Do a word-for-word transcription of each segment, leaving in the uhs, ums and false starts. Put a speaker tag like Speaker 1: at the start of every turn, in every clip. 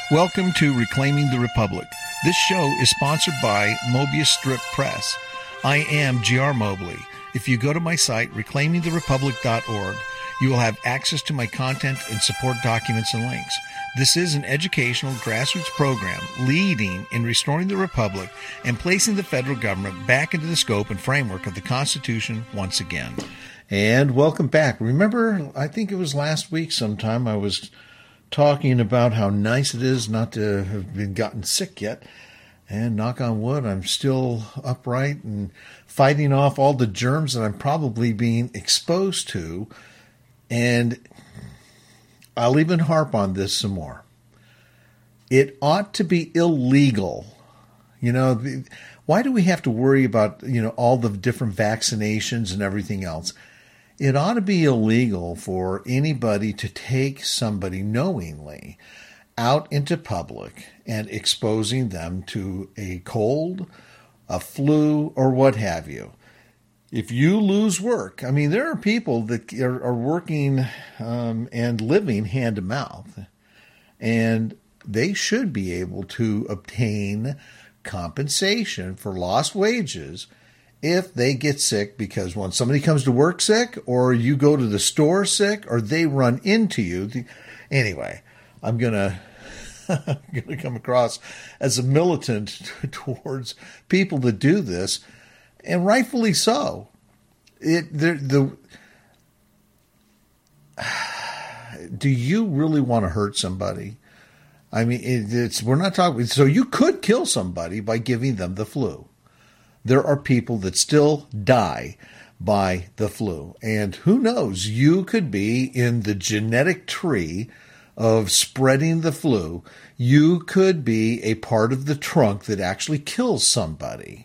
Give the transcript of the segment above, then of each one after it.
Speaker 1: Welcome to Reclaiming the Republic. This show is sponsored by Mobius Strip Press. I am G R Mobley. If you go to my site, reclaiming the republic dot org, you will have access to my content and support documents and links. This is an educational grassroots program leading in restoring the Republic and placing the federal government back into the scope and framework of the Constitution once again. And welcome back. Remember, I think it was last week sometime I was talking about how nice it is not to have been gotten sick yet. And knock on wood, I'm still upright and fighting off all the germs that I'm probably being exposed to. And I'll even harp on this some more. It ought to be illegal. You know, why do we have to worry about, you know, all the different vaccinations and everything else? It ought to be illegal for anybody to take somebody knowingly out into public and exposing them to a cold, a flu, or what have you. If you lose work, I mean, there are people that are, are working um, and living hand to mouth, and they should be able to obtain compensation for lost wages if they get sick, because when somebody comes to work sick, or you go to the store sick, or they run into you. The, anyway, I'm going to I'm going to come across as a militant towards people that do this, and rightfully so. It the, the do you really want to hurt somebody? I mean, it, it's we're not talking. So you could kill somebody by giving them the flu. There are people that still die by the flu. And who knows, you could be in the genetic tree of spreading the flu. You could be a part of the trunk that actually kills somebody.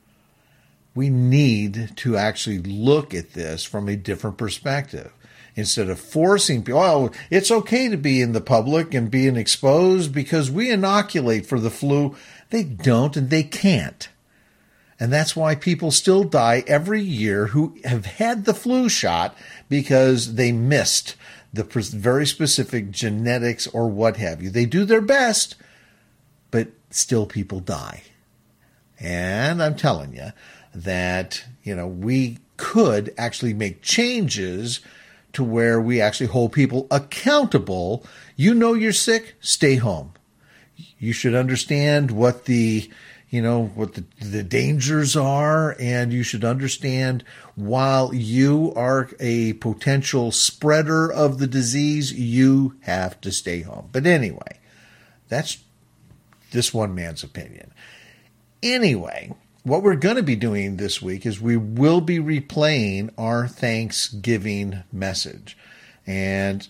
Speaker 1: We need to actually look at this from a different perspective. Instead of forcing people, oh, it's okay to be in the public and being exposed because we inoculate for the flu. They don't and they can't. And that's why people still die every year who have had the flu shot because they missed the very specific genetics or what have you. They do their best, but still people die. And I'm telling you that, you know, we could actually make changes to where we actually hold people accountable. You know you're sick, stay home. You should understand what the You know, what the, the dangers are, and you should understand while you are a potential spreader of the disease, you have to stay home. But anyway, that's this one man's opinion. Anyway, what we're going to be doing this week is we will be replaying our Thanksgiving message. And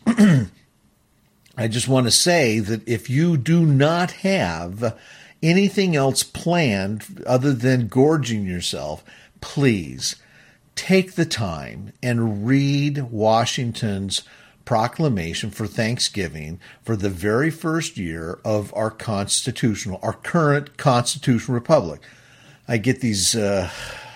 Speaker 1: I just want to say that if you do not have anything else planned other than gorging yourself, please take the time and read Washington's proclamation for Thanksgiving for the very first year of our constitutional, our current constitutional republic. I get these uh,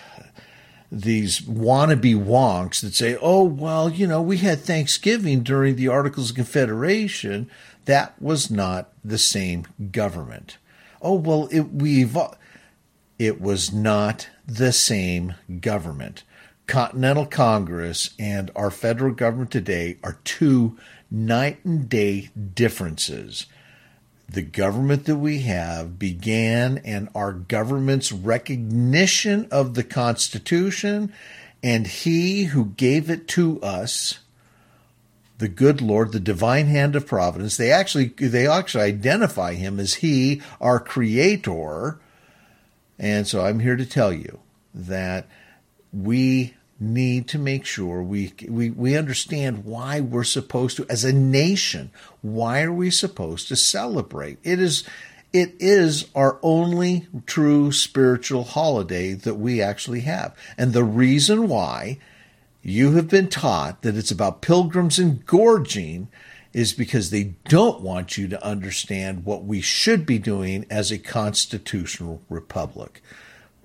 Speaker 1: these wannabe wonks that say, oh, well, you know, we had Thanksgiving during the Articles of Confederation. That was not the same government. Oh, well, it, we've, it was not the same government. Continental Congress and our federal government today are two night and day differences. The government that we have began, and our government's recognition of the Constitution, and he who gave it to us, the good Lord, the divine hand of providence. They actually they actually identify him as he, our creator. And so I'm here to tell you that we need to make sure we, we, we understand why we're supposed to, as a nation, why are we supposed to celebrate? It is, it is our only true spiritual holiday that we actually have. And the reason why you have been taught that it's about pilgrims and gorging is because they don't want you to understand what we should be doing as a constitutional republic.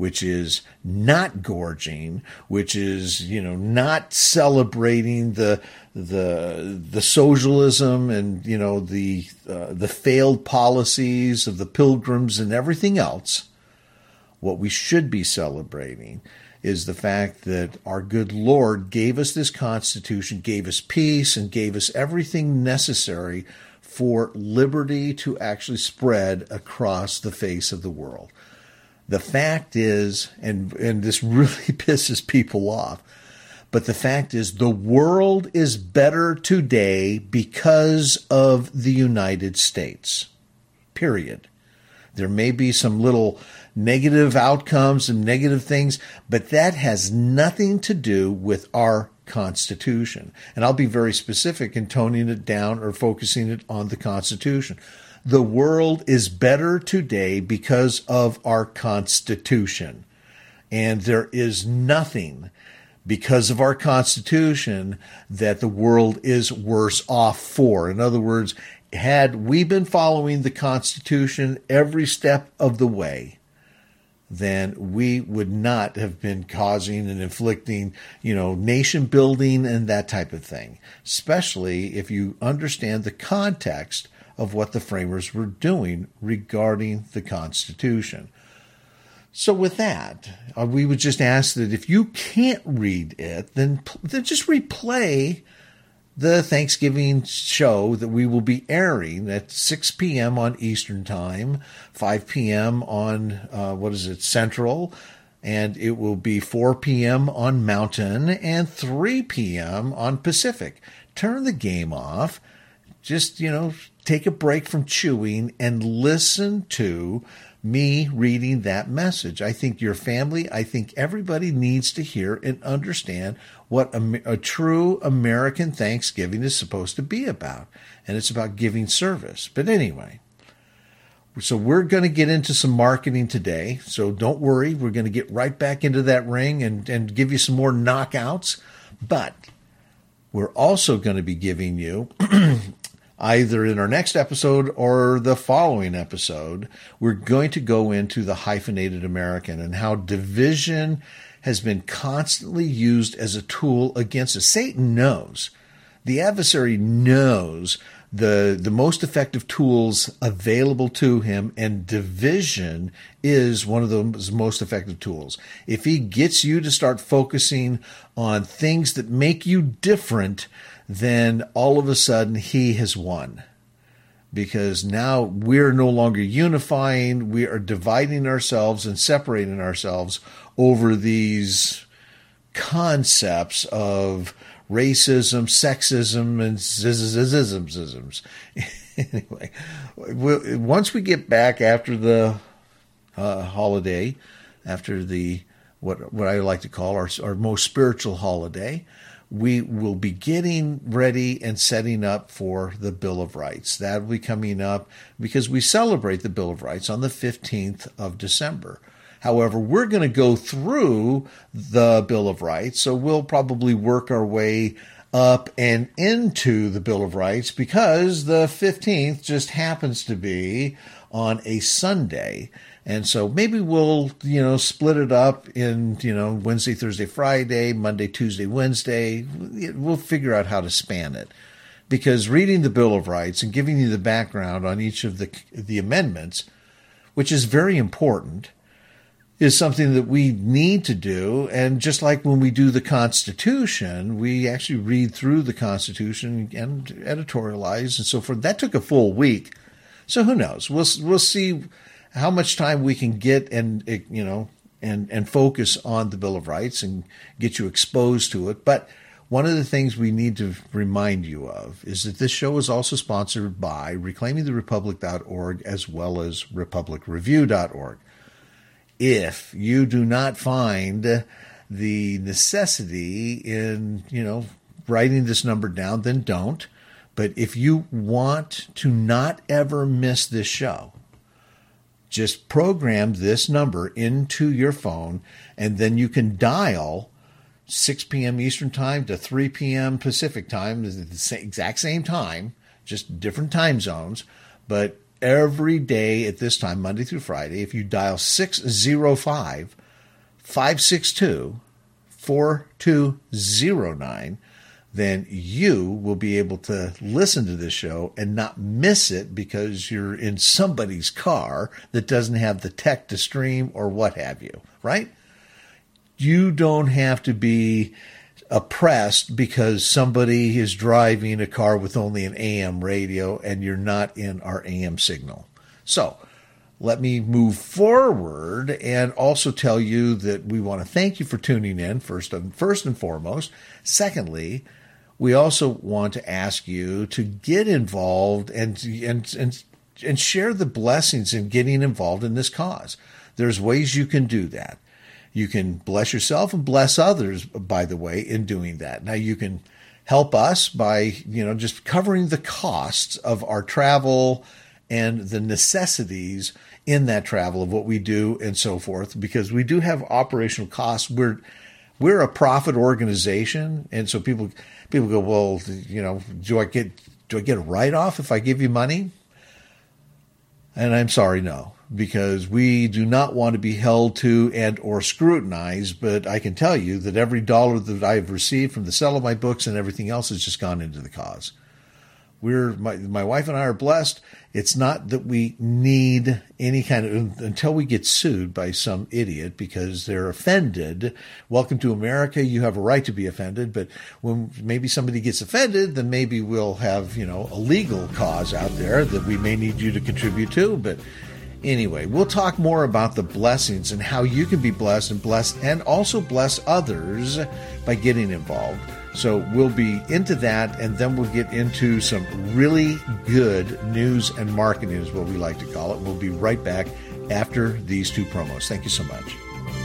Speaker 1: which is not gorging, which is, you know, not celebrating the the the socialism and, you know, the uh, the failed policies of the Pilgrims and everything else. What we should be celebrating is the fact that our good Lord gave us this Constitution, gave us peace, and gave us everything necessary for liberty to actually spread across the face of the world. The fact is, and, and this really pisses people off, but the fact is the world is better today because of the United States, period. There may be some little negative outcomes and negative things, but that has nothing to do with our Constitution. And I'll be very specific in toning it down or focusing it on the Constitution. The world is better today because of our Constitution. And there is nothing because of our Constitution that the world is worse off for. In other words, had we been following the Constitution every step of the way, then we would not have been causing and inflicting, you know, nation building and that type of thing, especially if you understand the context of what the framers were doing regarding the Constitution. So with that, uh, we would just ask that if you can't read it, then, then just replay the Thanksgiving show that we will be airing at six p.m. on Eastern Time, five p.m. on, uh, what is it, Central, and it will be four p.m. on Mountain and three p.m. on Pacific. Turn the game off. Just, you know, take a break from chewing and listen to me reading that message. I think your family, I think everybody needs to hear and understand what a, a true American Thanksgiving is supposed to be about. And it's about giving service. But anyway, so we're going to get into some marketing today. So don't worry. We're going to get right back into that ring and, and give you some more knockouts. But we're also going to be giving you either in our next episode or the following episode, we're going to go into the hyphenated American and how division has been constantly used as a tool against us. Satan knows. The adversary knows the, the most effective tools available to him, and division is one of those most effective tools. If he gets you to start focusing on things that make you different, then all of a sudden he has won. Because now we're no longer unifying, we are dividing ourselves and separating ourselves over these concepts of racism, sexism, and zizisms. Anyway, once we get back after the uh, holiday, after the what what I like to call our, our most spiritual holiday, we will be getting ready and setting up for the Bill of Rights. That will be coming up because we celebrate the Bill of Rights on the fifteenth of December. However, we're going to go through the Bill of Rights, so we'll probably work our way up and into the Bill of Rights because the fifteenth just happens to be on a Sunday. And so maybe we'll, you know, split it up in, you know, Wednesday, Thursday, Friday, Monday, Tuesday, Wednesday. We'll figure out how to span it. Because reading the Bill of Rights and giving you the background on each of the the amendments, which is very important, is something that we need to do. And just like when we do the Constitution, we actually read through the Constitution and editorialize and so forth. That took a full week. So who knows? We'll we'll see how much time we can get and, you know, and, and focus on the Bill of Rights and get you exposed to it. But one of the things we need to remind you of is that this show is also sponsored by reclaiming the republic dot org as well as republic review dot org. If you do not find the necessity in, you know, writing this number down, then don't. But if you want to not ever miss this show, just program this number into your phone, and then you can dial six p.m. Eastern Time to three p.m. Pacific Time, the exact same time, just different time zones. But every day at this time, Monday through Friday, if you dial six oh five, five six two, four two zero nine, then you will be able to listen to this show and not miss it because you're in somebody's car that doesn't have the tech to stream or what have you, right? You don't have to be oppressed because somebody is driving a car with only an A M radio and you're not in our A M signal. So let me move forward and also tell you that we want to thank you for tuning in, first and, first and foremost. Secondly, we also want to ask you to get involved and, and, and, and share the blessings in getting involved in this cause. There's ways you can do that. You can bless yourself and bless others, by the way, in doing that. Now, you can help us by, you know, just covering the costs of our travel and the necessities in that travel of what we do and so forth, because we do have operational costs. We're we're a profit organization, and so people people go, well, you know, do I get do I get a write-off if I give you money? And I'm sorry, no, because we do not want to be held to and or scrutinized. But I can tell you that every dollar that I've received from the sale of my books and everything else has just gone into the cause. We're my, my wife and I are blessed. It's not that we need any kind of, until we get sued by some idiot because they're offended. Welcome to America. You have a right to be offended. But when maybe somebody gets offended, then maybe we'll have, you know, a legal cause out there that we may need you to contribute to. But anyway, we'll talk more about the blessings and how you can be blessed and blessed and also bless others by getting involved. So we'll be into that, and then we'll get into some really good news and marketing is what we like to call it. We'll be right back after these two promos. Thank you so much.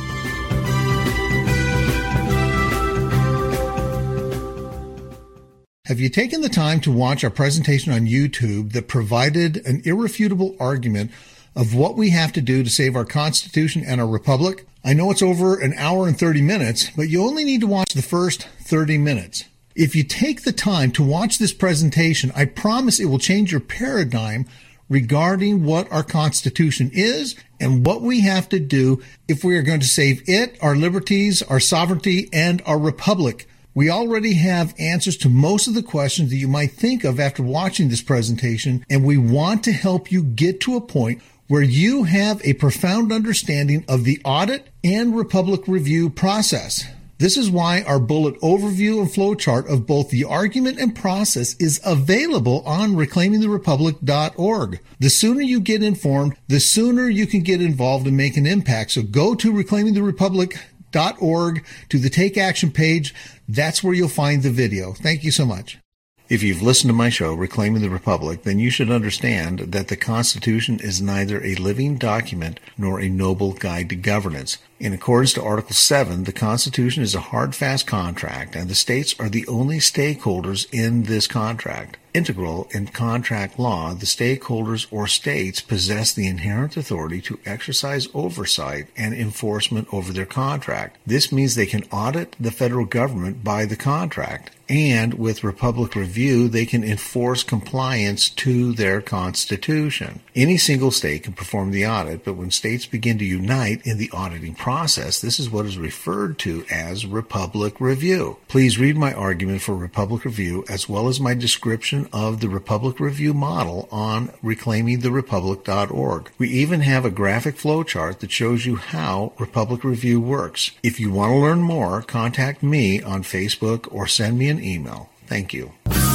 Speaker 1: Have you taken the time to watch our presentation on YouTube that provided an irrefutable argument of what we have to do to save our Constitution and our Republic? I know it's over an hour and thirty minutes, but you only need to watch the first thirty minutes. If you take the time to watch this presentation, I promise it will change your paradigm regarding what our Constitution is and what we have to do if we are going to save it, our liberties, our sovereignty, and our Republic. We already have answers to most of the questions that you might think of after watching this presentation, and we want to help you get to a point where you have a profound understanding of the audit and Republic review process. This is why our bullet overview and flowchart of both the argument and process is available on reclaiming the republic dot org. The sooner you get informed, the sooner you can get involved and make an impact. So go to reclaiming the republic dot org to the Take Action page. That's where you'll find the video. Thank you so much. If you've listened to my show, Reclaiming the Republic, then you should understand that the Constitution is neither a living document nor a noble guide to governance. In accordance to Article seven, the Constitution is a hard, fast contract, and the states are the only stakeholders in this contract. Integral in contract law, the stakeholders or states possess the inherent authority to exercise oversight and enforcement over their contract. This means they can audit the federal government by the contract, and with Republic Review, they can enforce compliance to their Constitution. Any single state can perform the audit, but when states begin to unite in the auditing process, this is what is referred to as Republic Review. Please read my argument for Republic Review as well as my description of the Republic Review model on reclaiming the republic dot org. We even have a graphic flowchart that shows you how Republic Review works. If you want to learn more, contact me on Facebook or send me an email. Thank you.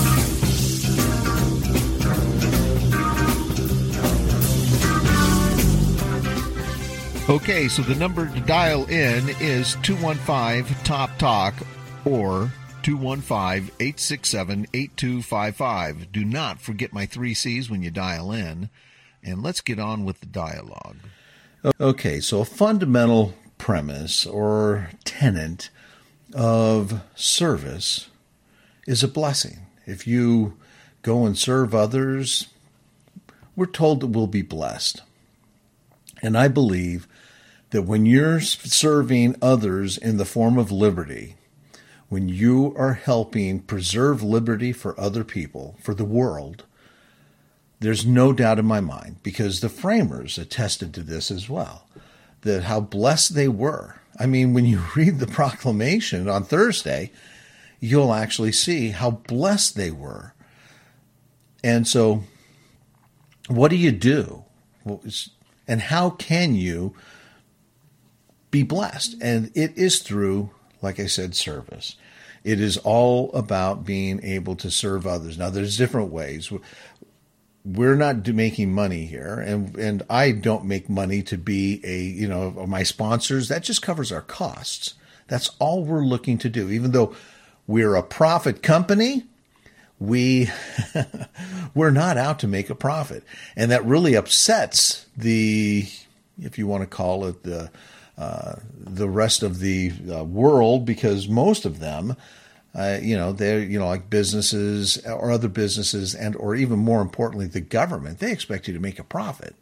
Speaker 1: Okay, so the number to dial in is two one five, T O P, TALK or two one five, eight six seven, eight two five five. Do not forget my three C's when you dial in, and let's get on with the dialogue. Okay, so a fundamental premise or tenet of service is a blessing. If you go and serve others, we're told that we'll be blessed. And I believe that when you're serving others in the form of liberty, when you are helping preserve liberty for other people, for the world, there's no doubt in my mind, because the framers attested to this as well, that how blessed they were I mean, when you read the proclamation on Thursday, you'll actually see how blessed they were. And so, what do you do? And how can you be blessed? And it is through, like I said, service. It is all about being able to serve others. Now, there's different ways. We're not making money here, and and I don't make money to be a, you know, my sponsors. That just covers our costs. That's all we're looking to do. Even though we're a profit company, we we're not out to make a profit, and that really upsets the, if you want to call it, the uh, the rest of the uh, world, because most of them, Uh, you know, they're, you know, like businesses or other businesses, and or even more importantly, the government, they expect you to make a profit.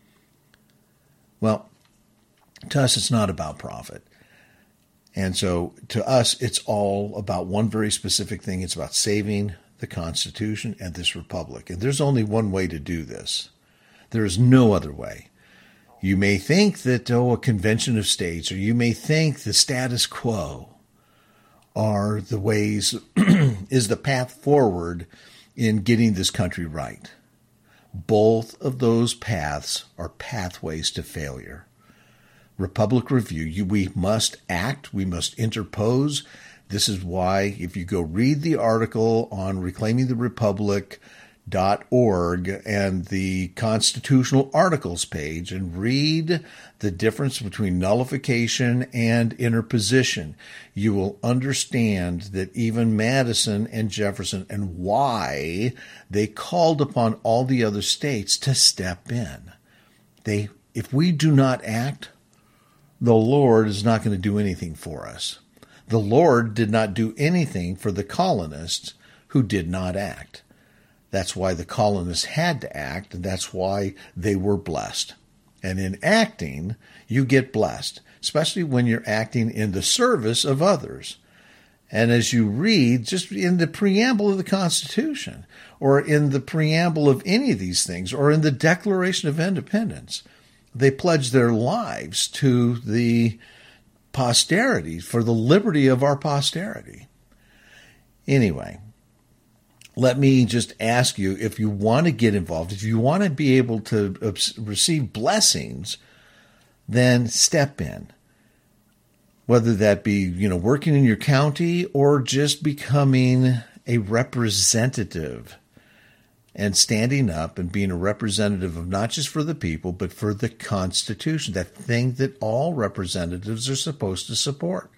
Speaker 1: Well, to us, it's not about profit. And so to us, it's all about one very specific thing. It's about saving the Constitution and this republic. And there's only one way to do this. There is no other way. You may think that, oh, a convention of states, or you may think the status quo are the ways, is the path forward in getting this country right. Both of those paths are pathways to failure. Republic Review, you, we must act, we must interpose. This is why, if you go read the article on reclaiming the republic dot org and the constitutional articles page and read the difference between nullification and interposition, you will understand that even Madison and Jefferson, and why they called upon all the other states to step in. They, if we do not act, the Lord is not going to do anything for us. The Lord did not do anything for the colonists who did not act. That's why the colonists had to act, and that's why they were blessed. And in acting, you get blessed, especially when you're acting in the service of others. And as you read, just in the preamble of the Constitution, or in the preamble of any of these things, or in the Declaration of Independence, they pledge their lives to the posterity, for the liberty of our posterity. Anyway, let me just ask you, if you want to get involved, if you want to be able to receive blessings, then step in. Whether that be, you know, working in your county or just becoming a representative and standing up and being a representative of not just for the people, but for the Constitution, that thing that all representatives are supposed to support.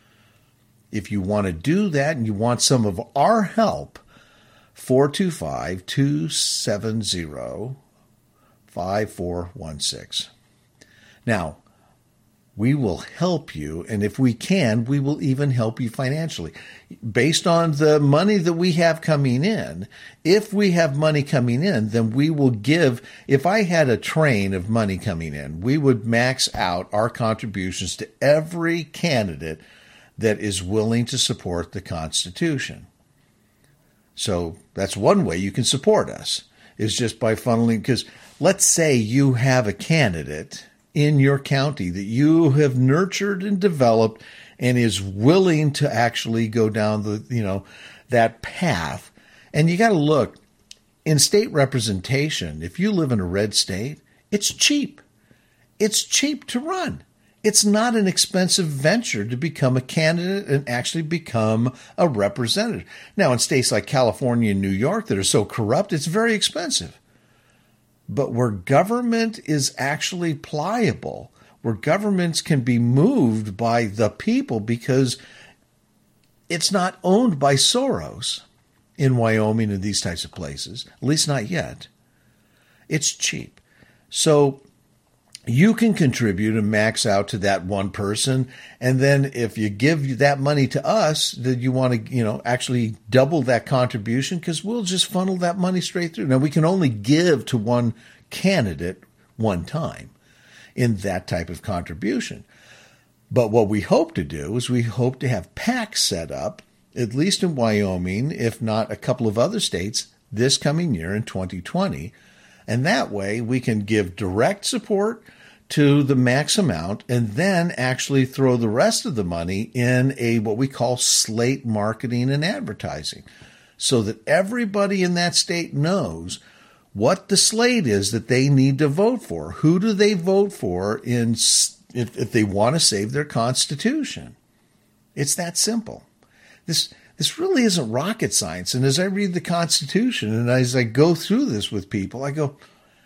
Speaker 1: If you want to do that and you want some of our help, four two five, two seven zero, five four one six. Now, we will help you, and if we can, we will even help you financially. Based on the money that we have coming in, if we have money coming in, then we will give, if I had a train of money coming in, we would max out our contributions to every candidate that is willing to support the Constitution. So that's one way you can support us, is just by funneling, because let's say you have a candidate in your county that you have nurtured and developed and is willing to actually go down the, you know, that path. And you got to look, in state representation, if you live in a red state, it's cheap. It's cheap to run. It's not an expensive venture to become a candidate and actually become a representative. Now, in states like California and New York that are so corrupt, it's very expensive. But where government is actually pliable, where governments can be moved by the people because it's not owned by Soros in Wyoming and these types of places, at least not yet, it's cheap. So you can contribute and max out to that one person. And then if you give that money to us, that you want to, you know, actually double that contribution, because we'll just funnel that money straight through. Now, we can only give to one candidate one time in that type of contribution. But what we hope to do is we hope to have PACs set up, at least in Wyoming, if not a couple of other states, this coming year in twenty twenty. And that way we can give direct support to the max amount and then actually throw the rest of the money in a what we call slate marketing and advertising, so that everybody in that state knows what the slate is that they need to vote for. Who do they vote for in if, if they want to save their Constitution? It's that simple. This this really isn't rocket science. And as I read the Constitution and as I go through this with people, I go,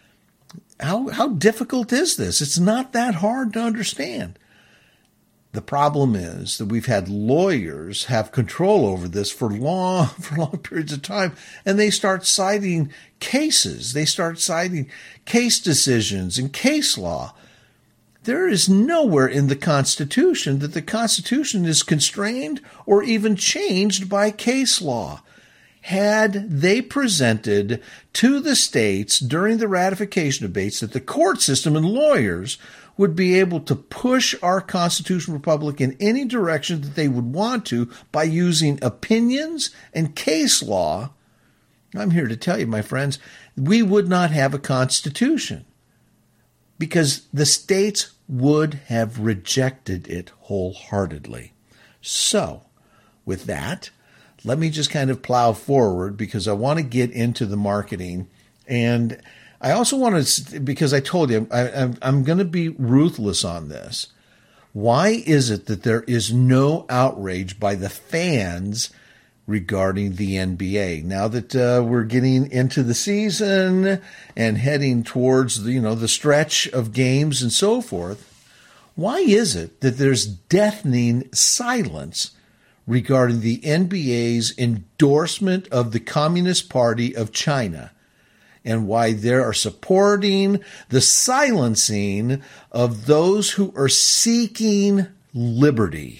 Speaker 1: how how difficult is this? It's not that hard to understand. The problem is that we've had lawyers have control over this for long, for long periods of time, and they start citing cases. They start citing case decisions and case law. There is nowhere in the Constitution that the Constitution is constrained or even changed by case law. Had they presented to the states during the ratification debates that the court system and lawyers would be able to push our constitutional republic in any direction that they would want to by using opinions and case law, I'm here to tell you, my friends, we would not have a constitution because the states would have rejected it wholeheartedly. So, with that, let me just kind of plow forward because I want to get into the marketing. And I also want to, because I told you, I, I'm, I'm going to be ruthless on this. Why is it that there is no outrage by the fans regarding the N B A? Now that uh, we're getting into the season and heading towards the, you know, the stretch of games and so forth, why is it that there's deafening silence regarding the N B A's endorsement of the Communist Party of China, and why they are supporting the silencing of those who are seeking liberty?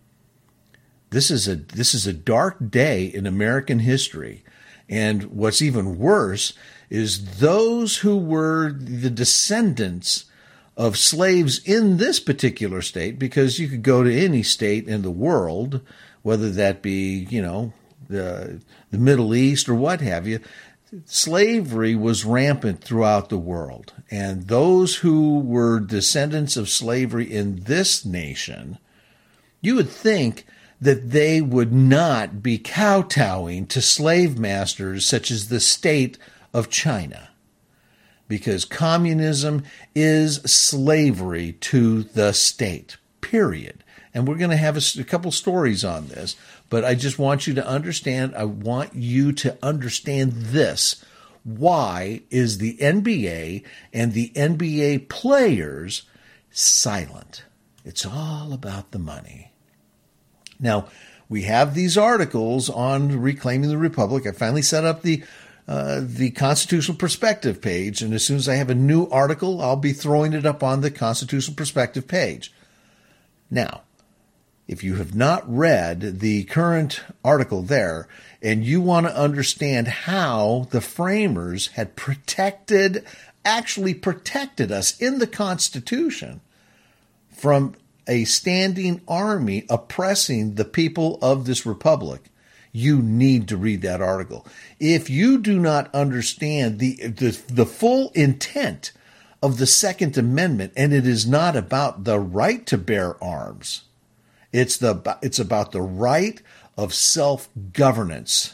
Speaker 1: This is a this is a dark day in American history. And what's even worse is those who were the descendants of slaves in this particular state, because you could go to any state in the world, whether that be, you know, the, the Middle East or what have you, slavery was rampant throughout the world. And those who were descendants of slavery in this nation, you would think that they would not be kowtowing to slave masters such as the state of China, because communism is slavery to the state, period. And we're going to have a, a couple stories on this, but I just want you to understand, I want you to understand this. Why is the N B A and the N B A players silent? It's all about the money. Now, we have these articles on Reclaiming the Republic. I finally set up the uh, the Constitutional Perspective page, and as soon as I have a new article, I'll be throwing it up on the Constitutional Perspective page. Now, if you have not read the current article there, and you want to understand how the framers had protected, actually protected us in the Constitution from a standing army oppressing the people of this republic, you need to read that article. If you do not understand the, the, the full intent of the Second Amendment, and it is not about the right to bear arms, it's the it's about the right of self-governance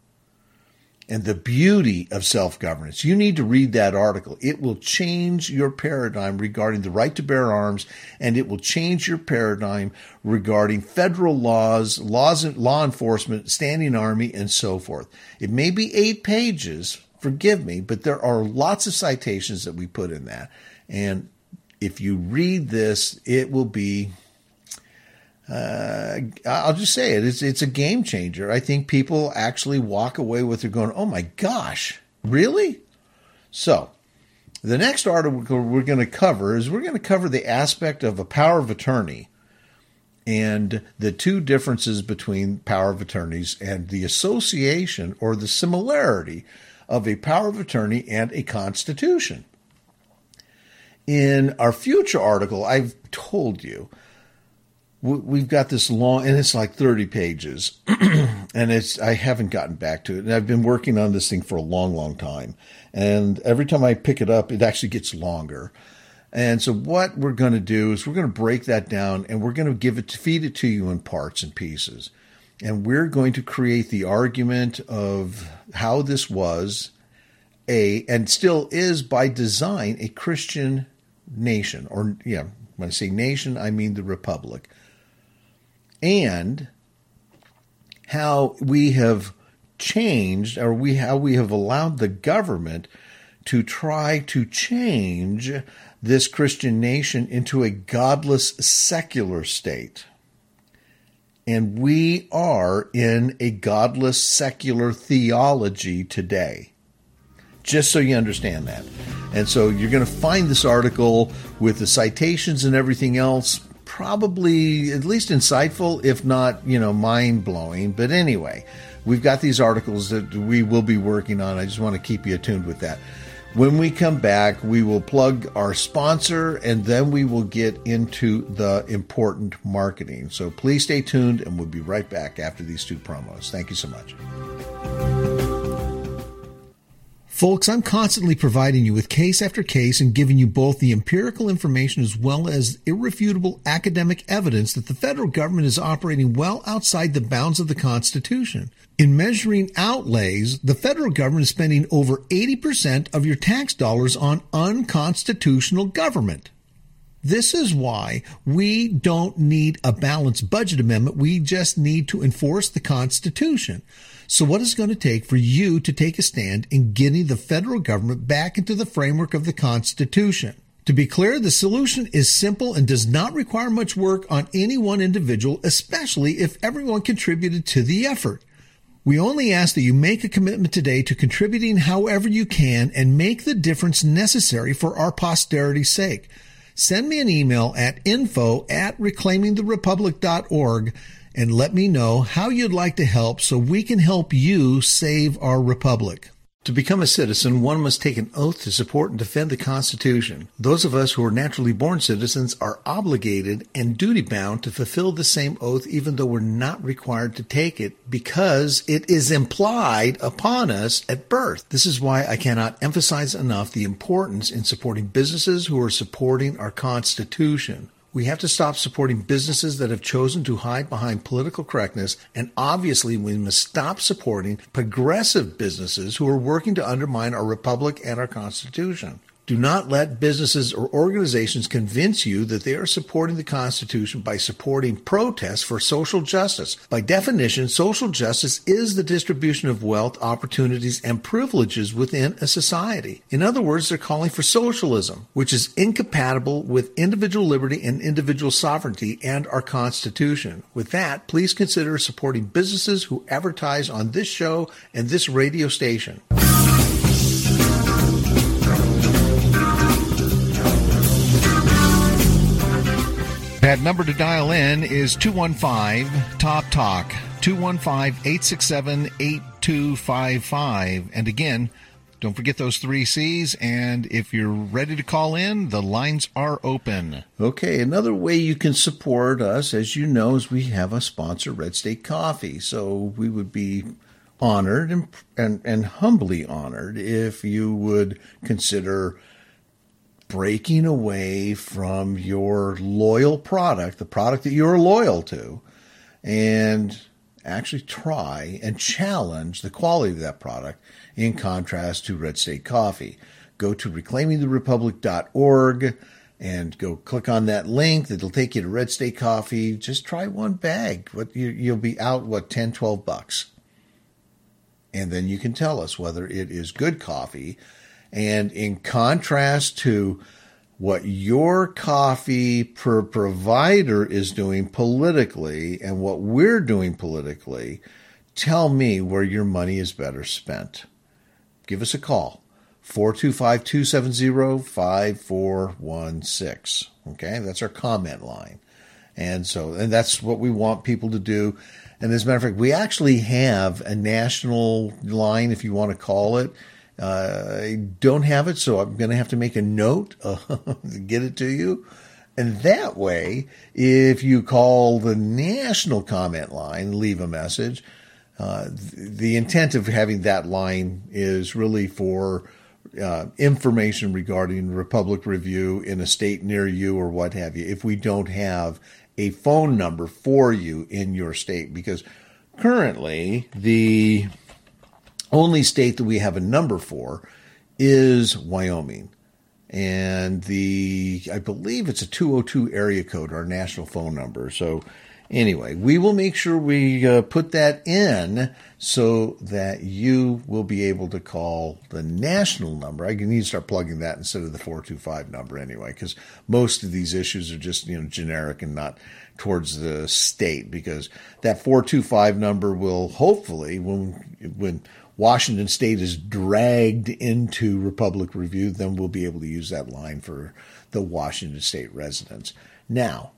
Speaker 1: and the beauty of self-governance. You need to read that article. It will change your paradigm regarding the right to bear arms, and it will change your paradigm regarding federal laws, laws, law enforcement, standing army, and so forth. It may be eight pages, forgive me, but there are lots of citations that we put in that. And if you read this, it will be, Uh, I'll just say it. It's, it's a game changer. I think people actually walk away with it going, oh my gosh, really? So the next article we're going to cover is we're going to cover the aspect of a power of attorney and the two differences between power of attorneys and the association or the similarity of a power of attorney and a constitution. In our future article, I've told you, we've got this long, and it's like thirty pages, and it's I haven't gotten back to it. And I've been working on this thing for a long, long time. And every time I pick it up, it actually gets longer. And so what we're going to do is we're going to break that down and we're going to give it, feed it to you in parts and pieces. And we're going to create the argument of how this was a, and still is by design, a Christian nation. Or, yeah, when I say nation, I mean the republic. And how we have changed, or we how we have allowed the government to try to change this Christian nation into a godless secular state. And we are in a godless secular theology today. Just so you understand that. And so you're going to find this article with the citations and everything else probably at least insightful, if not, you know, mind-blowing. But anyway, we've got these articles that we will be working on. I just want to keep you attuned with that. When we come back, we will plug our sponsor, and then we will get into the important marketing. So please stay tuned, and we'll be right back after these two promos. Thank you so much. Folks, I'm constantly providing you with case after case and giving you both the empirical information as well as irrefutable academic evidence that the federal government is operating well outside the bounds of the Constitution. In measuring outlays, the federal government is spending over eighty percent of your tax dollars on unconstitutional government. This is why we don't need a balanced budget amendment. We just need to enforce the Constitution. So what is it going to take for you to take a stand in getting the federal government back into the framework of the Constitution? To be clear, the solution is simple and does not require much work on any one individual, especially if everyone contributed to the effort. We only ask that you make a commitment today to contributing however you can and make the difference necessary for our posterity's sake. Send me an email at info at reclaiming the republic dot org and let me know how you'd like to help so we can help you save our republic. To become a citizen, one must take an oath to support and defend the Constitution. Those of us who are naturally born citizens are obligated and duty-bound to fulfill the same oath even though we're not required to take it because it is implied upon us at birth. This is why I cannot emphasize enough the importance in supporting businesses who are supporting our Constitution. We have to stop supporting businesses that have chosen to hide behind political correctness, and obviously we must stop supporting progressive businesses who are working to undermine our republic and our Constitution. Do not let businesses or organizations convince you that they are supporting the Constitution by supporting protests for social justice. By definition, social justice is the distribution of wealth, opportunities, and privileges within a society. In other words, they're calling for socialism, which is incompatible with individual liberty and individual sovereignty and our Constitution. With that, please consider supporting businesses who advertise on this show and this radio station. That number to dial in is two one five, T O P, TALK, two one five, eight six seven, eight two five five. And again, don't forget those three C's, and if you're ready to call in, the lines are open. Okay, another way you can support us, as you know, is we have a sponsor, Red State Coffee. So we would be honored and, and, and humbly honored if you would consider breaking away from your loyal product, the product that you're loyal to, and actually try and challenge the quality of that product in contrast to Red State Coffee. Go to reclaiming the republic dot org and go click on that link. It'll take you to Red State Coffee. Just try one bag. What you, you'll be out, what, ten, twelve bucks. And then you can tell us whether it is good coffee. And in contrast to what your coffee per provider is doing politically and what we're doing politically, tell me where your money is better spent. Give us a call, four two five, two seven zero, five four one six. Okay, that's our comment line. And so, and that's what we want people to do. And as a matter of fact, we actually have a national line, if you want to call it. Uh, I don't have it, so I'm going to have to make a note uh, to get it to you. And that way, if you call the national comment line, leave a message, uh, the intent of having that line is really for uh, information regarding Republic Review in a state near you or what have you if we don't have a phone number for you in your state. Because currently the only state that we have a number for is Wyoming. And the, I believe it's a two oh two area code, our national phone number. So anyway, we will make sure we uh, put that in so that you will be able to call the national number. I need to start plugging that instead of the four two five number anyway, because most of these issues are just, you know, generic and not towards the state, because that four two five number will hopefully, when when Washington State is dragged into Republic Review, then we'll be able to use that line for the Washington State residents. Now,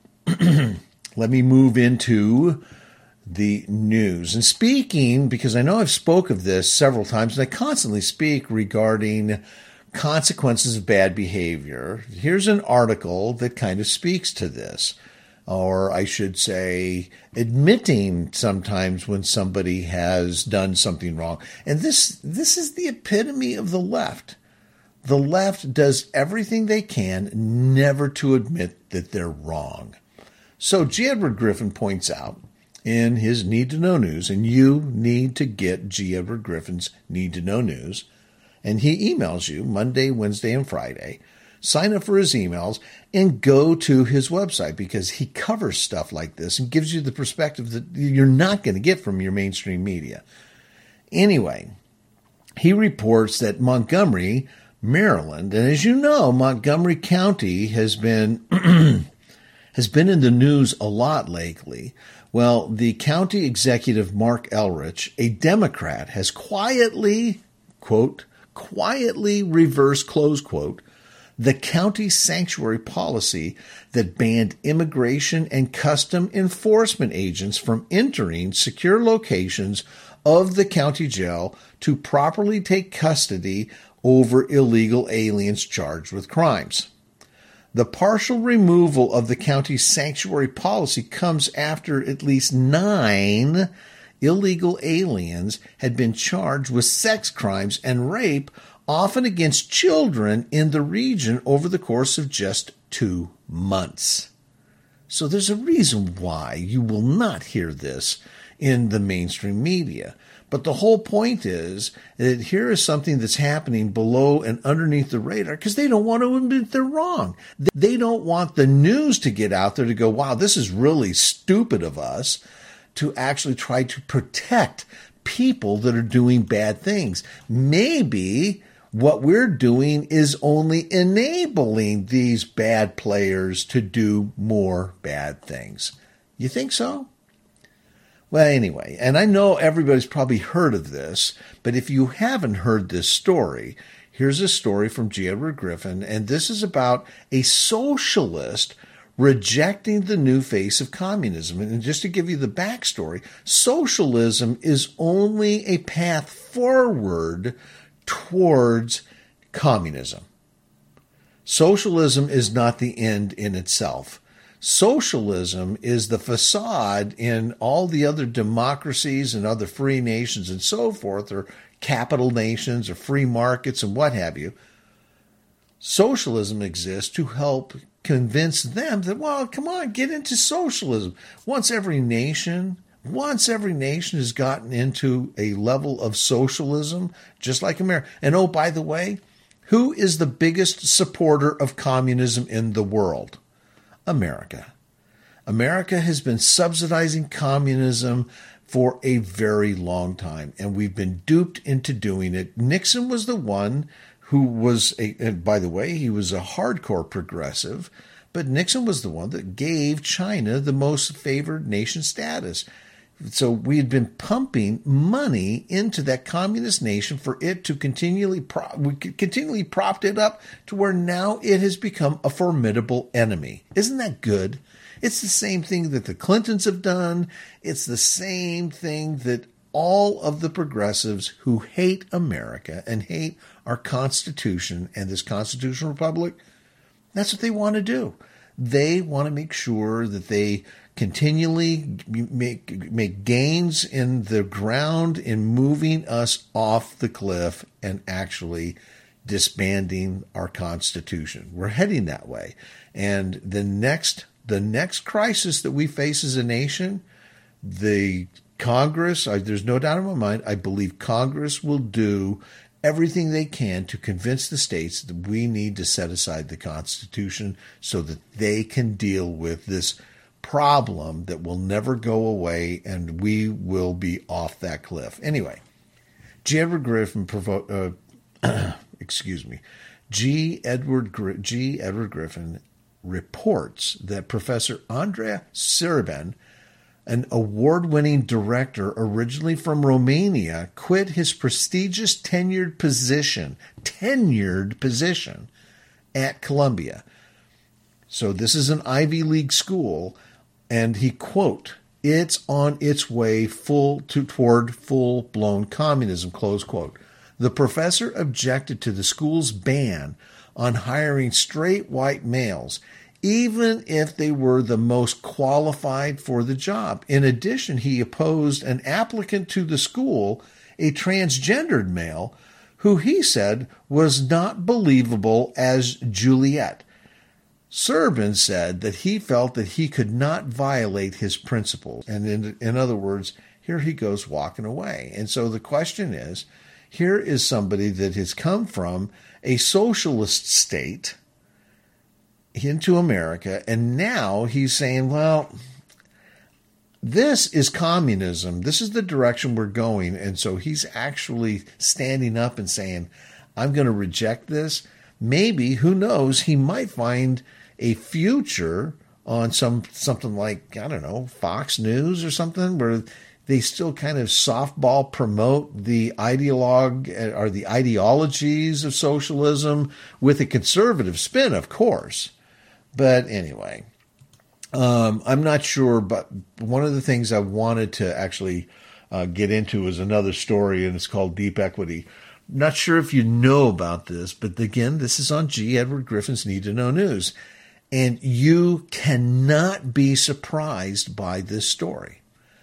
Speaker 1: let me move into the news. And speaking, because I know I've spoke of this several times, and I constantly speak regarding consequences of bad behavior. Here's an article that kind of speaks to this. Or I should say, admitting sometimes when somebody has done something wrong. And this this is the epitome of the left. The left does everything they can never to admit that they're wrong. So G. Edward Griffin points out in his Need to Know News, and you need to get G. Edward Griffin's Need to Know News, and he emails you Monday, Wednesday, and Friday. Sign up for his emails and go to his website, because he covers stuff like this and gives you the perspective that you're not going to get from your mainstream media. Anyway, he reports that Montgomery, Maryland, and as you know, Montgomery County has been has been in the news a lot lately. Well, the county executive, Mark Elrich, a Democrat, has quietly, quote, quietly reversed, close quote, the county sanctuary policy that banned immigration and custom enforcement agents from entering secure locations of the county jail to properly take custody over illegal aliens charged with crimes. The partial removal of the county's sanctuary policy comes after at least nine illegal aliens had been charged with sex crimes and rape, often against children, in the region over the course of just two months. So there's a reason why you will not hear this in the mainstream media. But the whole point is that here is something that's happening below and underneath the radar, because they don't want to admit they're wrong. They don't want the news to get out there to go, wow, this is really stupid of us to actually try to protect people that are doing bad things. Maybe what we're doing is only enabling these bad players to do more bad things. You think so? Well, anyway, and I know everybody's probably heard of this, but if you haven't heard this story, here's a story from G. Edward Griffin, and this is about a socialist rejecting the new face of communism. And just to give you the backstory, socialism is only a path forward towards communism. Socialism is not the end in itself. Socialism is the facade in all the other democracies and other free nations and so forth, or capital nations or free markets and what have you. Socialism exists to help convince them that, well, come on, get into socialism. Once every nation Once every nation has gotten into a level of socialism, just like America. And oh, by the way, who is the biggest supporter of communism in the world? America. America has been subsidizing communism for a very long time, and we've been duped into doing it. Nixon was the one who was, a, and by the way, he was a hardcore progressive, but Nixon was the one that gave China the most favored nation status. So we had been pumping money into that communist nation for it to continually prop, we continually propped it up to where now it has become a formidable enemy. Isn't that good? It's the same thing that the Clintons have done. It's the same thing that all of the progressives who hate America and hate our Constitution and this constitutional republic, that's what they want to do. They want to make sure that they continually make make gains in the ground in moving us off the cliff and actually disbanding our Constitution. We're heading that way. And the next the next crisis that we face as a nation, the Congress, I, there's no doubt in my mind, I believe Congress will do everything they can to convince the states that we need to set aside the Constitution so that they can deal with this problem that will never go away, and we will be off that cliff. Anyway, G. Edward Griffin, provo- uh, excuse me, G. Edward Gr- G. Edward Griffin reports that Professor Andrea Serban, an award-winning director originally from Romania, quit his prestigious tenured position, tenured position at Columbia. So this is an Ivy League school, and he, quote, "It's on its way full to, toward full-blown communism," close quote. The professor objected to the school's ban on hiring straight white males, even if they were the most qualified for the job. In addition, he opposed an applicant to the school, a transgendered male, who he said was not believable as Juliet. Serban said that he felt that he could not violate his principles. And in, in other words, here he goes walking away. And so the question is, here is somebody that has come from a socialist state into America, and now he's saying, well, this is communism. This is the direction we're going. And so he's actually standing up and saying, I'm going to reject this. Maybe, who knows, he might find a future on some something like, I don't know, Fox News or something, where they still kind of softball promote the ideologue or the ideologies of socialism with a conservative spin, of course. But anyway, um, I'm not sure, but one of the things I wanted to actually uh, get into is another story, and it's called Deep Equity. Not sure if you know about this, but again, this is on G. Edward Griffin's Need to Know News. And you cannot be surprised by this story.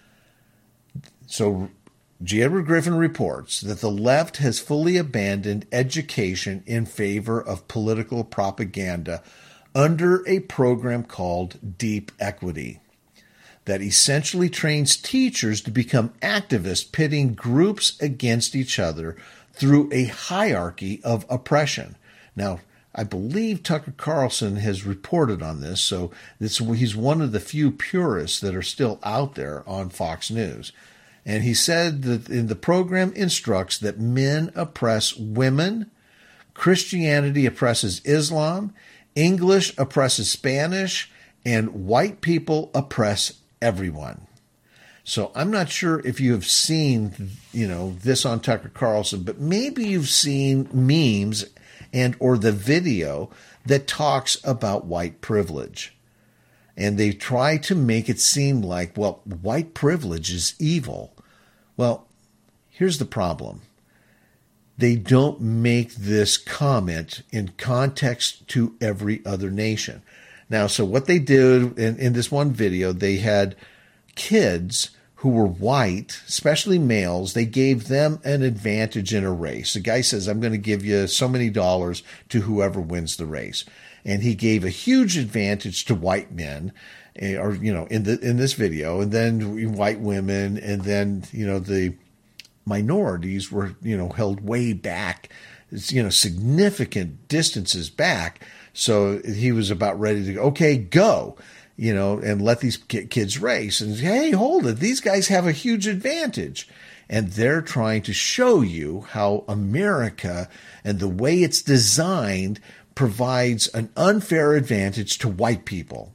Speaker 1: So G. Edward Griffin reports that the left has fully abandoned education in favor of political propaganda under a program called Deep Equity that essentially trains teachers to become activists, pitting groups against each other through a hierarchy of oppression. Now, I believe Tucker Carlson has reported on this, so this, he's one of the few purists that are still out there on Fox News. And he said that in the program instructs that men oppress women, Christianity oppresses Islam, English oppresses Spanish, and white people oppress everyone. So I'm not sure if you have seen, you know, this on Tucker Carlson, but maybe you've seen memes and or the video that talks about white privilege. And they try to make it seem like, well, white privilege is evil. Well, here's the problem. They don't make this comment in context to every other nation. Now, so what they did in, in this one video, they had kids who were white, especially males. They gave them an advantage in a race. The guy says, I'm going to give you so many dollars to whoever wins the race. And he gave a huge advantage to white men, or, you know, in the, in this video, and then white women, and then, you know, the minorities were, you know, held way back, you know, significant distances back. So he was about ready to go, okay, go, you know, and let these kids race. And hey, hold it. These guys have a huge advantage. And they're trying to show you how America and the way it's designed provides an unfair advantage to white people.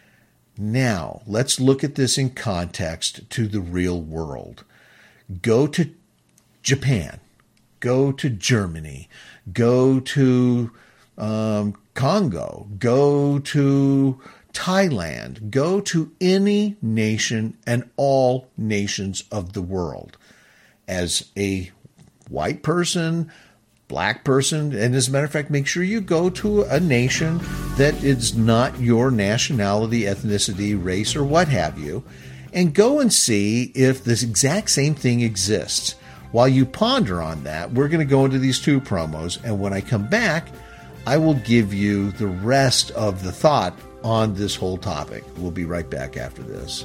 Speaker 1: Now, let's look at this in context to the real world. Go to Japan. Go to Germany. Go to um, Congo. Go to Thailand. Go to any nation and all nations of the world. As a white person, black person, and as a matter of fact, make sure you go to a nation that is not your nationality, ethnicity, race, or what have you, and go and see if this exact same thing exists. While you ponder on that, we're going to go into these two promos, and when I come back, I will give you the rest of the thought on this whole topic. We'll be right back after this.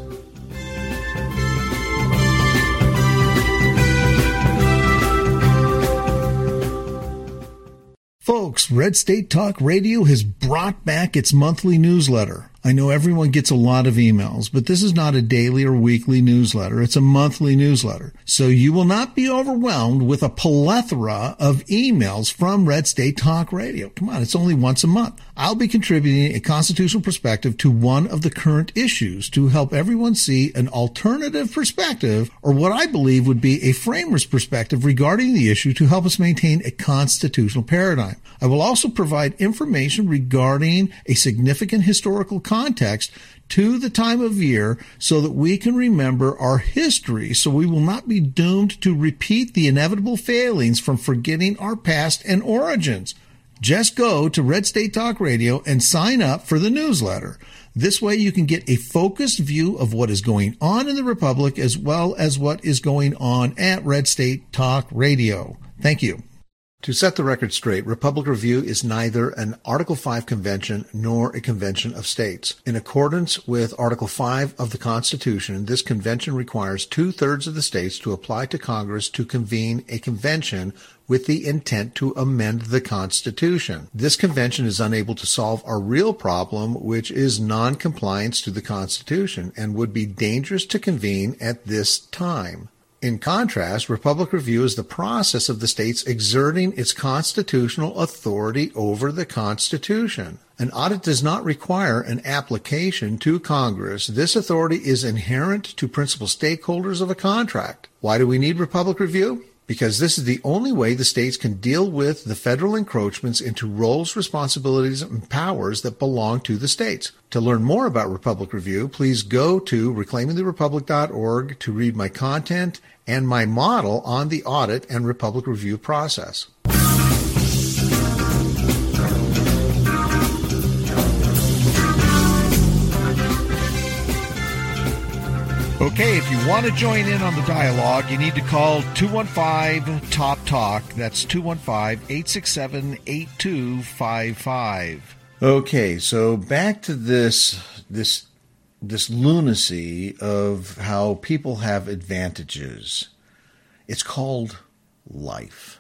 Speaker 1: Folks, Red State Talk Radio has brought back its monthly newsletter. I know everyone gets a lot of emails, but this is not a daily or weekly newsletter. It's a monthly newsletter. So you will not be overwhelmed with a plethora of emails from Red State Talk Radio. Come on, it's only once a month. I'll be contributing a constitutional perspective to one of the current issues to help everyone see an alternative perspective, or what I believe would be a framer's perspective regarding the issue to help us maintain a constitutional paradigm. I will also provide information regarding a significant historical context to the time of year so that we can remember our history, so we will not be doomed to repeat the inevitable failings from forgetting our past and origins. Just go to Red State Talk Radio and sign up for the newsletter. This way you can get a focused view of what is going on in the Republic as well as what is going on at Red State Talk Radio. Thank you. To set the record straight, Republic Review is neither an Article five convention nor a convention of states. In accordance with Article five of the Constitution, this convention requires two-thirds of the states to apply to Congress to convene a convention with the intent to amend the Constitution. This convention is unable to solve our real problem, which is non-compliance to the Constitution, and would be dangerous to convene at this time. In contrast, Republic Review is the process of the states exerting its constitutional authority over the Constitution. An audit does not require an application to Congress. This authority is inherent to principal stakeholders of a contract. Why do we need Republic Review? Because this is the only way the states can deal with the federal encroachments into roles, responsibilities, and powers that belong to the states. To learn more about Republic Review, please go to reclaiming the republic dot org to read my content and my model on the audit and Republic Review process. Okay, if you want to join in on the dialogue, you need to call two one five, T O P, TALK. That's two one five, eight six seven, eight two five five. Okay, so back to this this this lunacy of how people have advantages. It's called life.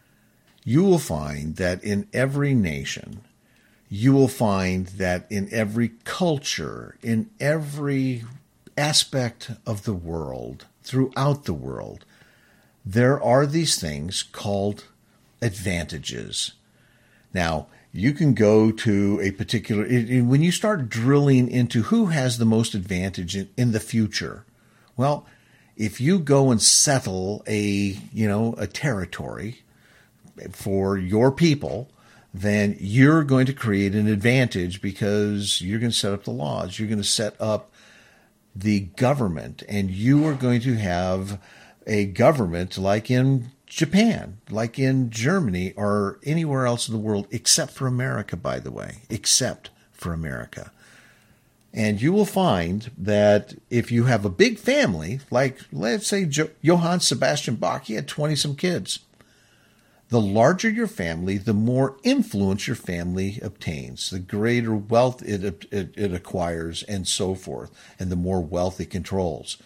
Speaker 1: You will find that in every nation, you will find that in every culture, in every aspect of the world, throughout the world, there are these things called advantages. Now, you can go to a particular, when you start drilling into who has the most advantage in, in the future, well, if you go and settle a, you know, a territory for your people, then you're going to create an advantage because you're going to set up the laws. You're going to set up the government, and you are going to have a government like in Japan, like in Germany, or anywhere else in the world, except for America, by the way, except for America. And you will find that if you have a big family, like let's say jo- Johann Sebastian Bach, he had twenty-some kids. The larger your family, the more influence your family obtains, the greater wealth it, it, it acquires, and so forth, and the more wealth it controls.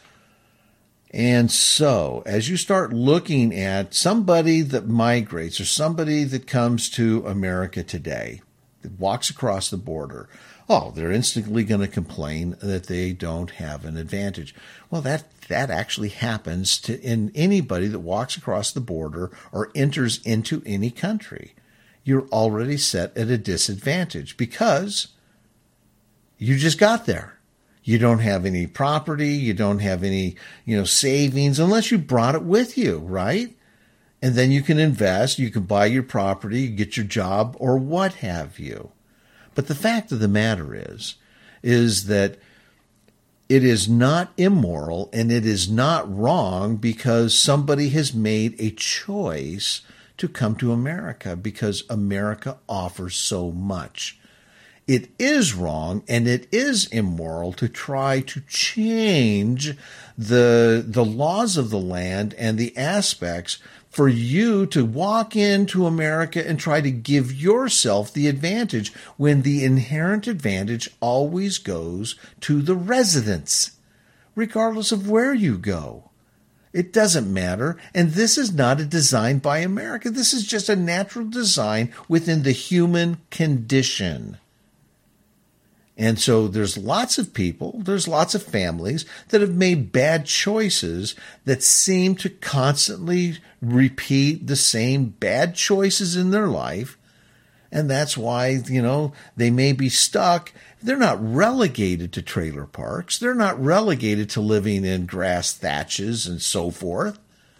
Speaker 1: And so, as you start looking at somebody that migrates or somebody that comes to America today, that walks across the border, oh, they're instantly going to complain that they don't have an advantage. Well, that that actually happens to in anybody that walks across the border or enters into any country. You're already set at a disadvantage because you just got there. You don't have any property. You don't have any, you know, savings unless you brought it with you, right? And then you can invest. You can buy your property, get your job, or what have you. But the fact of the matter is, is that it is not immoral and it is not wrong because somebody has made a choice to come to America because America offers so much. It is wrong and it is immoral to try to change the, the laws of the land and the aspects for you to walk into America and try to give yourself the advantage when the inherent advantage always goes to the residents, regardless of where you go. It doesn't matter. And this is not a design by America. This is just a natural design within the human condition. And so there's lots of people, there's lots of families that have made bad choices that seem to constantly repeat the same bad choices in their life. And that's why, you know, they may be stuck. They're not relegated to trailer parks. They're not relegated to living in grass thatches and so forth.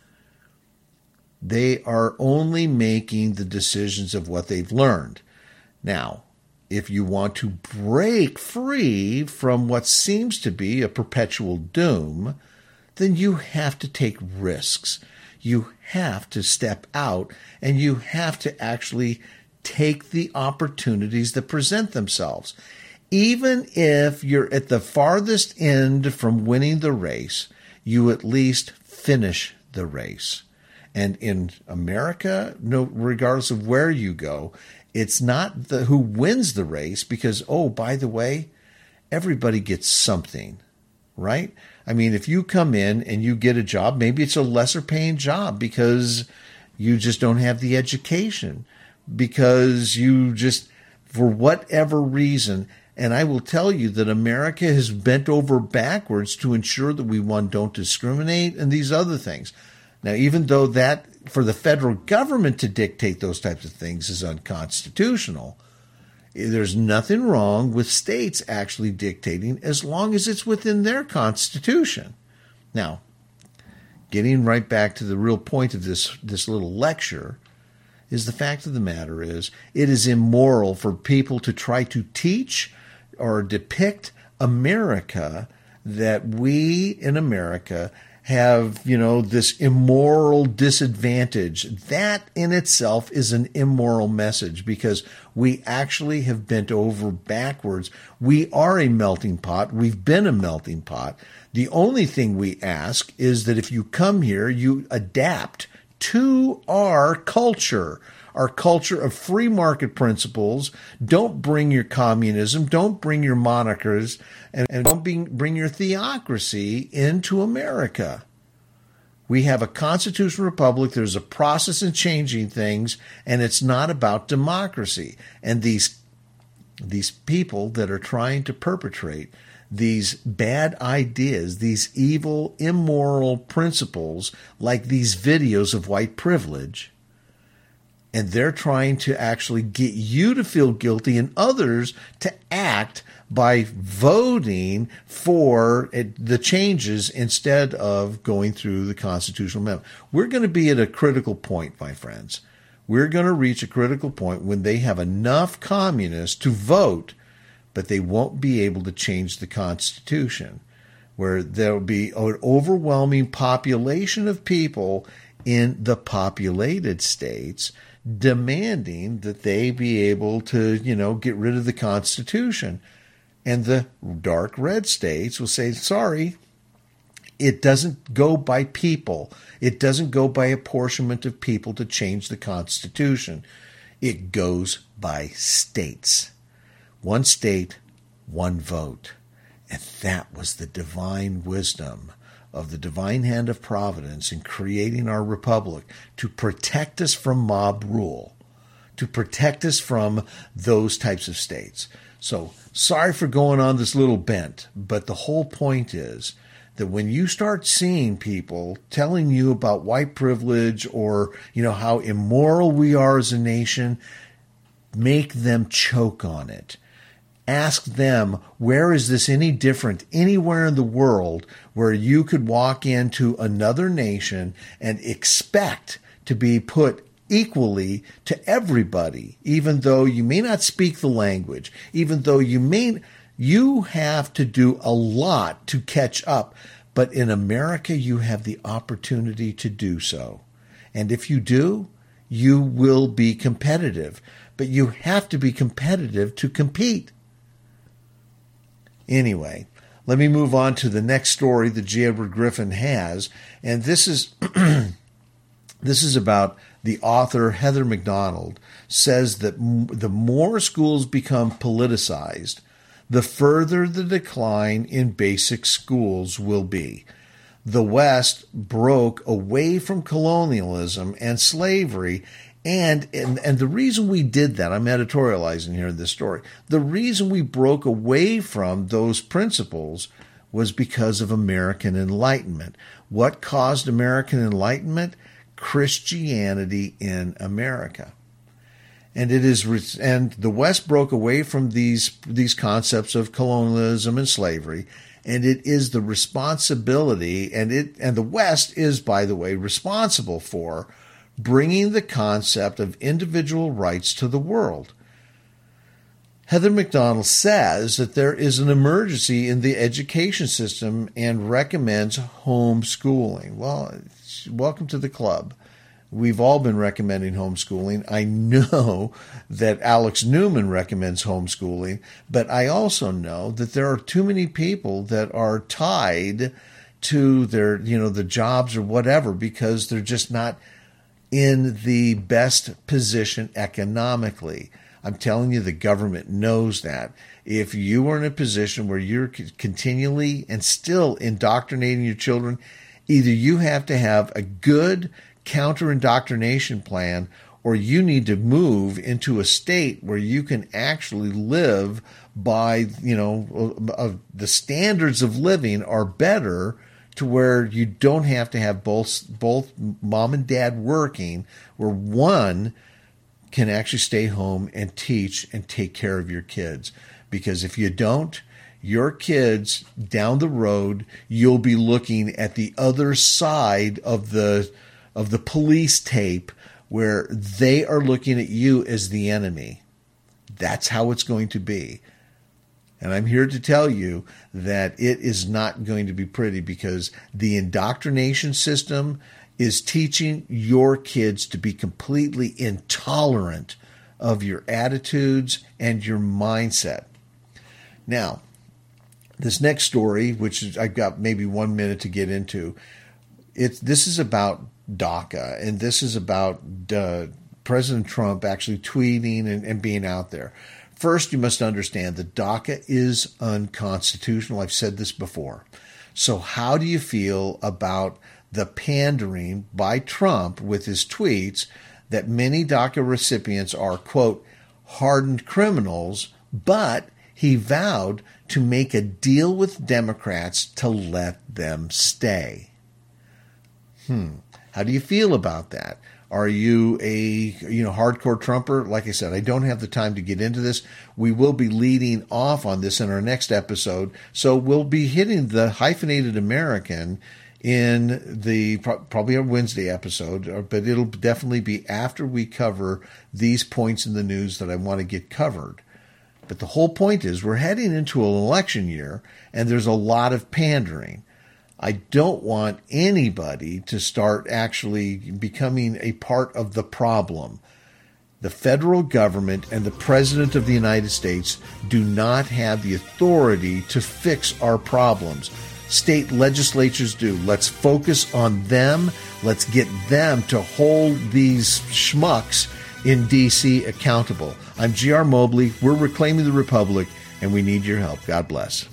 Speaker 1: They are only making the decisions of what they've learned. Now, if you want to break free from what seems to be a perpetual doom, then you have to take risks. You have to step out and you have to actually take the opportunities that present themselves. Even if you're at the farthest end from winning the race, you at least finish the race. And in America, no, regardless of where you go, it's not the who wins the race because, oh, by the way, everybody gets something, right? I mean, if you come in and you get a job, maybe it's a lesser paying job because you just don't have the education, because you just, for whatever reason, and I will tell you that America has bent over backwards to ensure that we, one, don't discriminate and these other things. Now, even though that for the federal government to dictate those types of things is unconstitutional, there's nothing wrong with states actually dictating as long as it's within their constitution. Now, getting right back to the real point of this, this little lecture is the fact of the matter is it is immoral for people to try to teach or depict America that we in America have, you know, this immoral disadvantage. That in itself is an immoral message because we actually have bent over backwards. We are a melting pot. We've been a melting pot. The only thing we ask is that if you come here, you adapt to our culture, our culture of free market principles. Don't bring your communism. Don't bring your monikers. And, and don't bring, bring your theocracy into America. We have a constitutional republic. There's a process in changing things, and it's not about democracy. And these, these people that are trying to perpetrate these bad ideas, these evil, immoral principles, like these videos of white privilege, and they're trying to actually get you to feel guilty and others to act by voting for it, the changes instead of going through the constitutional amendment. We're going to be at a critical point, my friends. We're going to reach a critical point when they have enough communists to vote, but they won't be able to change the Constitution, where there will be an overwhelming population of people in the populated states demanding that they be able to, you know, get rid of the Constitution. And the dark red states will say, sorry, it doesn't go by people. It doesn't go by apportionment of people to change the Constitution. It goes by states. One state, one vote. And that was the divine wisdom of the divine hand of providence in creating our republic to protect us from mob rule, to protect us from those types of states. So sorry for going on this little bent, but the whole point is that when you start seeing people telling you about white privilege or, you know, how immoral we are as a nation, make them choke on it. Ask them, where is this any different anywhere in the world where you could walk into another nation and expect to be put equally to everybody, even though you may not speak the language, even though you may, you have to do a lot to catch up. But in America, you have the opportunity to do so. And if you do, you will be competitive. But you have to be competitive to compete. Anyway, let me move on to the next story that J. Edward Griffin has. And this is this is about the author Heather Mac Donald says that m- the more schools become politicized, the further the decline in basic schools will be. The West broke away from colonialism and slavery, and, and and the reason we did that, I'm editorializing here in this story, the reason we broke away from those principles was because of American Enlightenment. What caused American Enlightenment? Christianity in America. And it is, and the West broke away from these these concepts of colonialism and slavery, and it is the responsibility, and it and the West is, by the way, responsible for bringing the concept of individual rights to the world. Heather Mac Donald says that there is an emergency in the education system and recommends homeschooling. Well, welcome to the club. We've all been recommending homeschooling. I know that Alex Newman recommends homeschooling, but I also know that there are too many people that are tied to their, you know, the jobs or whatever because they're just not in the best position economically. I'm telling you, the government knows that. If you are in a position where you're continually and still indoctrinating your children, either you have to have a good counter-indoctrination plan, or you need to move into a state where you can actually live by, you know, uh, the standards of living are better to where you don't have to have both both mom and dad working, where one can actually stay home and teach and take care of your kids. Because if you don't, your kids down the road, you'll be looking at the other side of the of the police tape where they are looking at you as the enemy. That's how it's going to be. And I'm here to tell you that it is not going to be pretty, because the indoctrination system is teaching your kids to be completely intolerant of your attitudes and your mindset. Now, this next story, which is, I've got maybe one minute to get into, it's this is about DACA, and this is about uh, President Trump actually tweeting and, and being out there. First, you must understand that DACA is unconstitutional. I've said this before. So how do you feel about the pandering by Trump with his tweets that many DACA recipients are, quote, hardened criminals, but he vowed to make a deal with Democrats to let them stay? Hmm. How do you feel about that? Are you a you know hardcore Trumper? Like I said, I don't have the time to get into this. We will be leading off on this in our next episode. So we'll be hitting the hyphenated American in the probably our Wednesday episode, but it'll definitely be after we cover these points in the news that I want to get covered. But the whole point is we're heading into an election year, and there's a lot of pandering. I don't want anybody to start actually becoming a part of the problem. The federal government and the President of the United States do not have the authority to fix our problems. State legislatures do. Let's focus on them. Let's get them to hold these schmucks in D C accountable. I'm G R Mobley. We're reclaiming the Republic, and we need your help. God bless.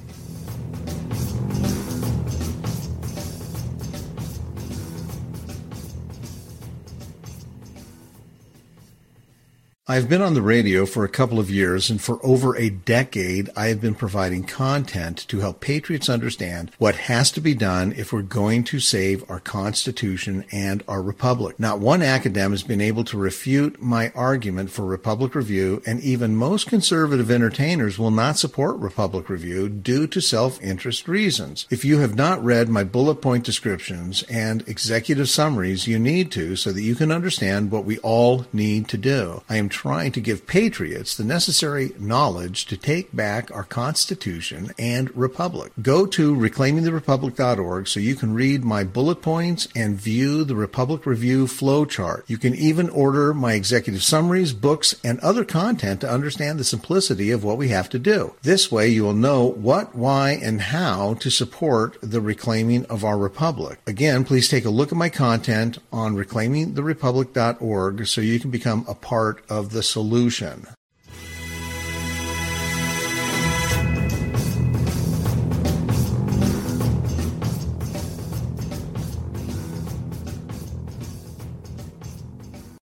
Speaker 1: I've been on the radio for a couple of years, and for over a decade, I have been providing content to help patriots understand what has to be done if we're going to save our Constitution and our Republic. Not one academic has been able to refute my argument for Republic Review, and even most conservative entertainers will not support Republic Review due to self-interest reasons. If you have not read my bullet point descriptions and executive summaries, you need to, so that you can understand what we all need to do. I am trying to give patriots the necessary knowledge to take back our Constitution and Republic. Go to reclaiming the republic dot org so you can read my bullet points and view the Republic Review flowchart. You can even order my executive summaries, books, and other content to understand the simplicity of what we have to do. This way you will know what, why, and how to support the reclaiming of our republic. Again, please take a look at my content on reclaiming the republic dot org so you can become a part of the solution.